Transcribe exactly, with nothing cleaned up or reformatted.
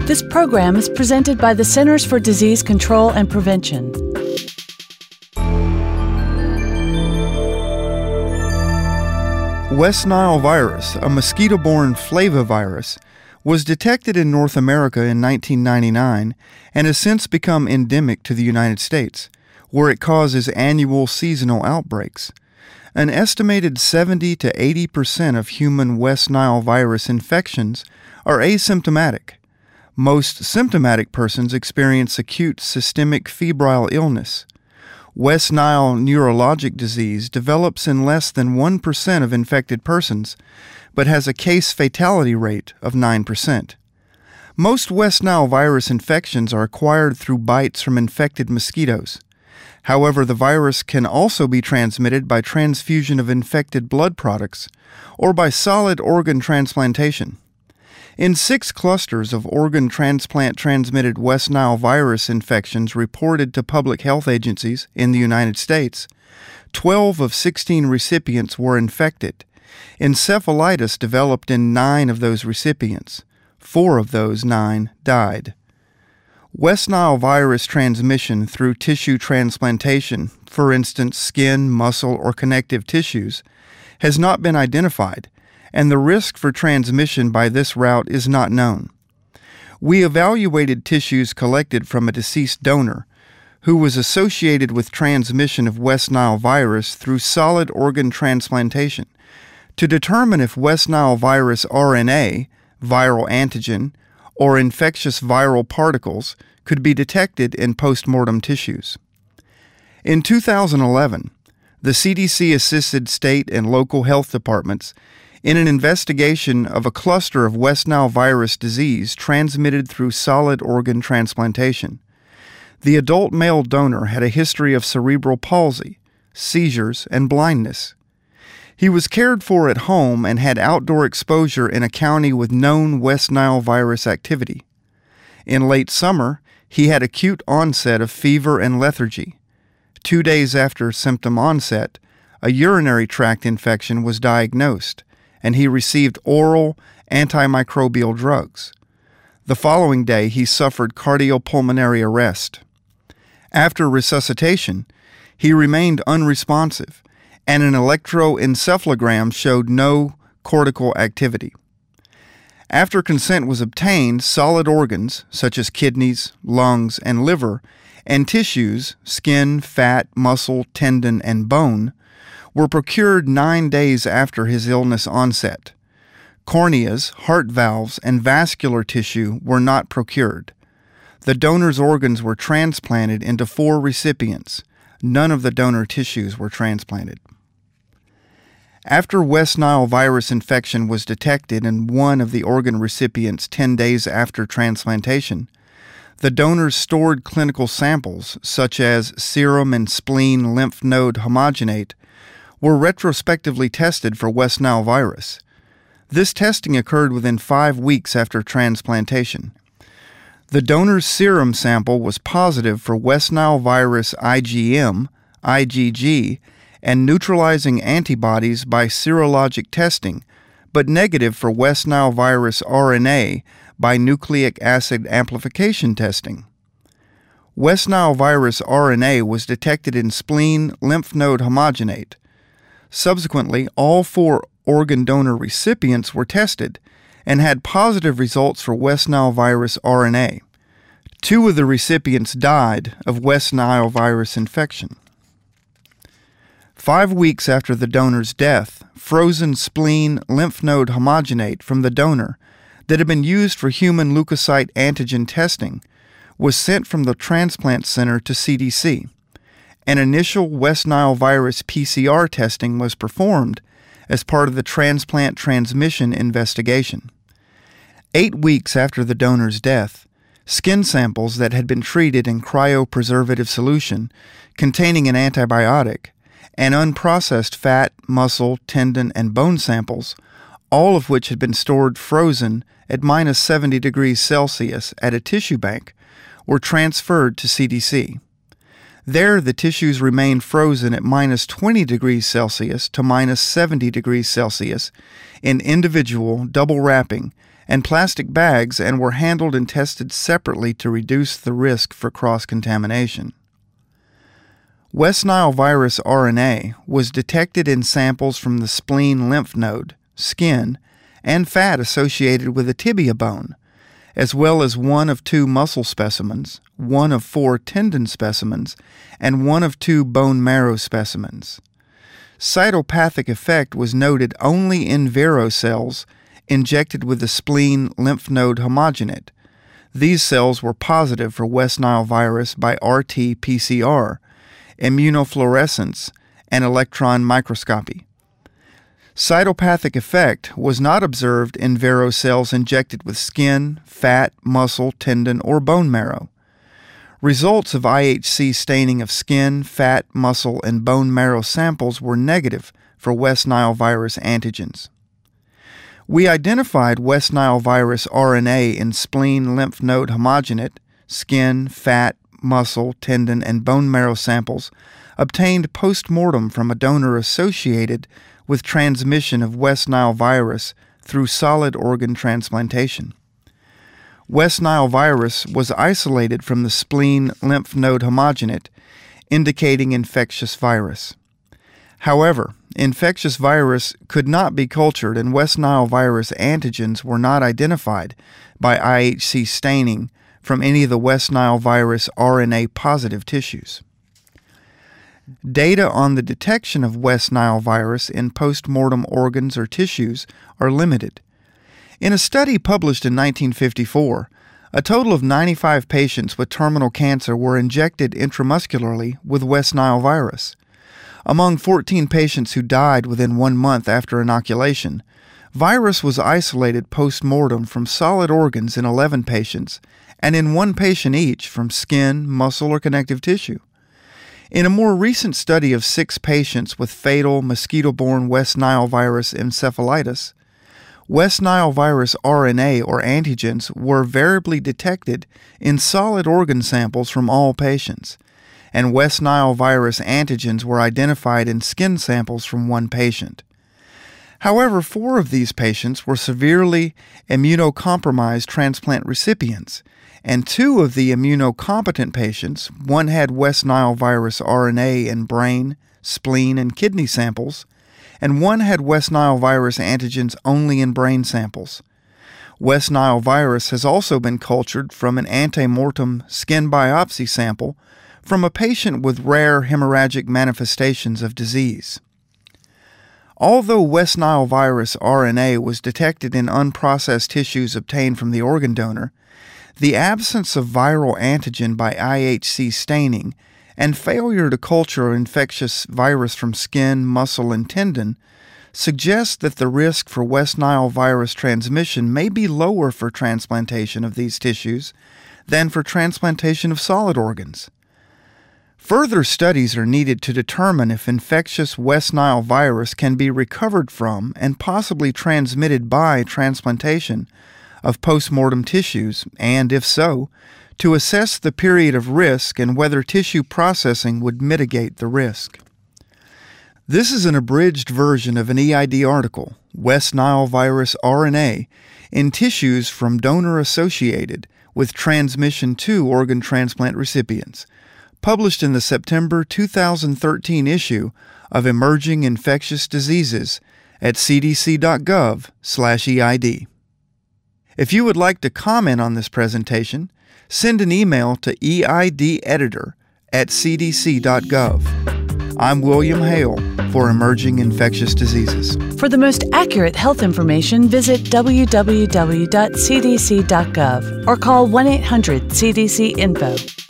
This program is presented by the Centers for Disease Control and Prevention. West Nile virus, a mosquito-borne flavivirus, was detected in North America in nineteen ninety-nine and has since become endemic to the United States, where it causes annual seasonal outbreaks. An estimated seventy to eighty percent of human West Nile virus infections are asymptomatic. Most symptomatic persons experience acute systemic febrile illness. West Nile neurologic disease develops in less than one percent of infected persons, but has a case fatality rate of nine percent. Most West Nile virus infections are acquired through bites from infected mosquitoes. However, the virus can also be transmitted by transfusion of infected blood products or by solid organ transplantation. In six clusters of organ transplant-transmitted West Nile virus infections reported to public health agencies in the United States, twelve of sixteen recipients were infected. Encephalitis developed in nine of those recipients. Four of those nine died. West Nile virus transmission through tissue transplantation, for instance skin, muscle, or connective tissues, has not been identified, and the risk for transmission by this route is not known. We evaluated tissues collected from a deceased donor who was associated with transmission of West Nile virus through solid organ transplantation to determine if West Nile virus R N A, viral antigen, or infectious viral particles could be detected in postmortem tissues. In two thousand eleven, the C D C assisted state and local health departments in an investigation of a cluster of West Nile virus disease transmitted through solid organ transplantation. The adult male donor had a history of cerebral palsy, seizures, and blindness. He was cared for at home and had outdoor exposure in a county with known West Nile virus activity. In late summer, he had acute onset of fever and lethargy. Two days after symptom onset, a urinary tract infection was diagnosed, and he received oral antimicrobial drugs. The following day, he suffered cardiopulmonary arrest. After resuscitation, he remained unresponsive, and an electroencephalogram showed no cortical activity. After consent was obtained, solid organs, such as kidneys, lungs, and liver, and tissues, skin, fat, muscle, tendon, and bone, were procured nine days after his illness onset. Corneas, heart valves, and vascular tissue were not procured. The donor's organs were transplanted into four recipients. None of the donor tissues were transplanted. After West Nile virus infection was detected in one of the organ recipients ten days after transplantation, the donors stored clinical samples, such as serum and spleen lymph node homogenate, were retrospectively tested for West Nile virus. This testing occurred within five weeks after transplantation. The donor's serum sample was positive for West Nile virus I G M, I G G, and neutralizing antibodies by serologic testing, but negative for West Nile virus R N A by nucleic acid amplification testing. West Nile virus R N A was detected in spleen lymph node homogenate. Subsequently, all four organ donor recipients were tested and had positive results for West Nile virus R N A. Two of the recipients died of West Nile virus infection. Five weeks after the donor's death, frozen spleen lymph node homogenate from the donor that had been used for human leukocyte antigen testing was sent from the transplant center to C D C. An initial West Nile virus P C R testing was performed as part of the transplant transmission investigation. Eight weeks after the donor's death, skin samples that had been treated in cryopreservative solution containing an antibiotic and unprocessed fat, muscle, tendon, and bone samples, all of which had been stored frozen at minus seventy degrees Celsius at a tissue bank, were transferred to C D C. There, the tissues remained frozen at minus twenty degrees Celsius to minus seventy degrees Celsius in individual double wrapping and plastic bags and were handled and tested separately to reduce the risk for cross-contamination. West Nile virus R N A was detected in samples from the spleen lymph node, skin, and fat associated with the tibia bone, as well as one of two muscle specimens, one of four tendon specimens, and one of two bone marrow specimens. Cytopathic effect was noted only in Vero cells injected with the spleen lymph node homogenate. These cells were positive for West Nile virus by R T P C R, immunofluorescence, and electron microscopy. Cytopathic effect was not observed in Vero cells injected with skin, fat, muscle, tendon, or bone marrow. Results of I H C staining of skin, fat, muscle, and bone marrow samples were negative for West Nile virus antigens. We identified West Nile virus R N A in spleen lymph node homogenate, skin, fat, muscle, tendon, and bone marrow samples obtained post-mortem from a donor associated with transmission of West Nile virus through solid organ transplantation. West Nile virus was isolated from the spleen lymph node homogenate, indicating infectious virus. However, infectious virus could not be cultured and West Nile virus antigens were not identified by I H C staining from any of the West Nile virus R N A positive tissues. Data on the detection of West Nile virus in post-mortem organs or tissues are limited. In a study published in nineteen fifty-four, a total of ninety-five patients with terminal cancer were injected intramuscularly with West Nile virus. Among fourteen patients who died within one month after inoculation, virus was isolated post-mortem from solid organs in eleven patients and in one patient each from skin, muscle, or connective tissue. In a more recent study of six patients with fatal mosquito-borne West Nile virus encephalitis, West Nile virus R N A or antigens were variably detected in solid organ samples from all patients, and West Nile virus antigens were identified in skin samples from one patient. However, four of these patients were severely immunocompromised transplant recipients, and two of the immunocompetent patients, one had West Nile virus R N A in brain, spleen, and kidney samples, and one had West Nile virus antigens only in brain samples. West Nile virus has also been cultured from an ante-mortem skin biopsy sample from a patient with rare hemorrhagic manifestations of disease. Although West Nile virus R N A was detected in unprocessed tissues obtained from the organ donor, the absence of viral antigen by I H C staining and failure to culture infectious virus from skin, muscle, and tendon suggests that the risk for West Nile virus transmission may be lower for transplantation of these tissues than for transplantation of solid organs. Further studies are needed to determine if infectious West Nile virus can be recovered from and possibly transmitted by transplantation of post-mortem tissues, and if so, to assess the period of risk and whether tissue processing would mitigate the risk. This is an abridged version of an E I D article, West Nile virus R N A, in tissues from donor associated with transmission to organ transplant recipients, published in the September two thousand thirteen issue of Emerging Infectious Diseases at c d c dot gov slash E I D. If you would like to comment on this presentation, send an email to E I D editor at c d c dot gov. I'm William Hale for Emerging Infectious Diseases. For the most accurate health information, visit w w w dot c d c dot gov or call one eight hundred C D C info.